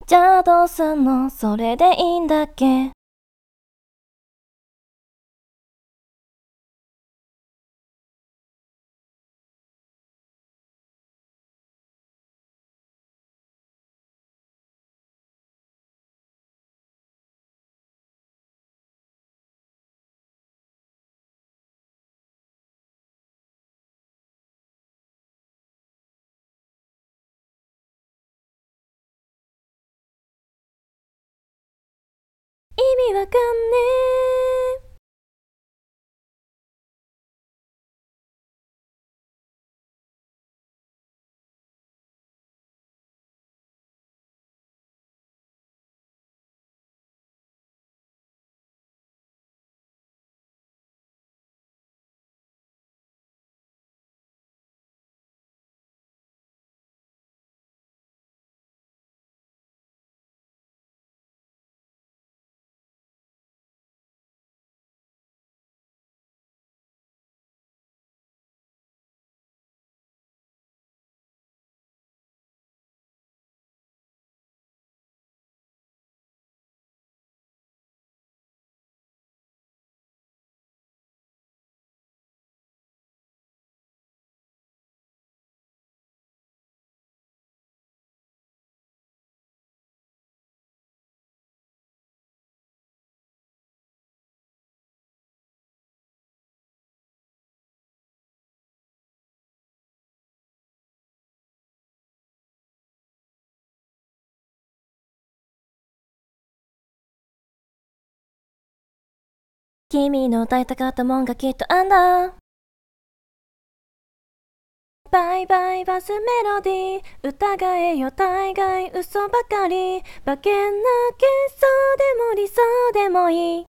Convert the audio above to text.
じゃあどうすんの？それでいいんだっけ？意味わかんねえ。君の歌いたかったもんがきっとあんだ。バイバイバスメロディー、疑えよ大概嘘ばかり。馬券な幻想でも理想でもいい。